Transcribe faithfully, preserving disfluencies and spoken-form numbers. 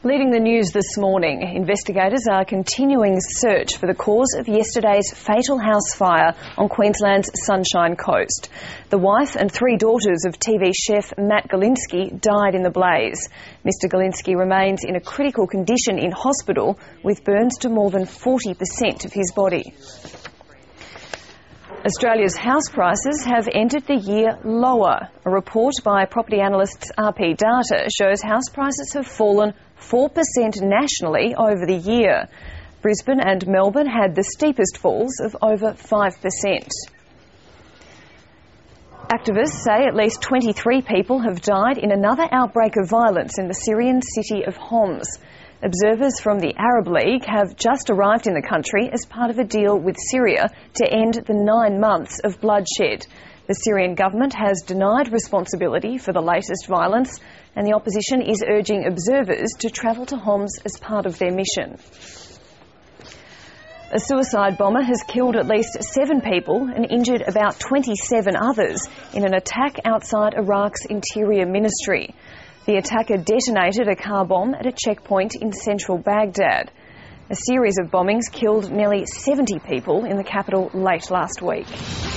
Leading the news this morning, investigators are continuing search for the cause of yesterday's fatal house fire on Queensland's Sunshine Coast. The wife and three daughters of T V chef Matt Galinsky died in the blaze. Mister Galinsky remains in a critical condition in hospital with burns to more than forty percent of his body. Australia's house prices have entered the year lower. A report by property analysts R P Data shows house prices have fallen four percent nationally over the year. Brisbane and Melbourne had the steepest falls of over five percent. Activists say at least twenty-three people have died in another outbreak of violence in the Syrian city of Homs. Observers from the Arab League have just arrived in the country as part of a deal with Syria to end the nine months of bloodshed. The Syrian government has denied responsibility for the latest violence, and the opposition is urging observers to travel to Homs as part of their mission. A suicide bomber has killed at least seven people and injured about twenty-seven others in an attack outside Iraq's Interior Ministry. The attacker detonated a car bomb at a checkpoint in central Baghdad. A series of bombings killed nearly seventy people in the capital late last week.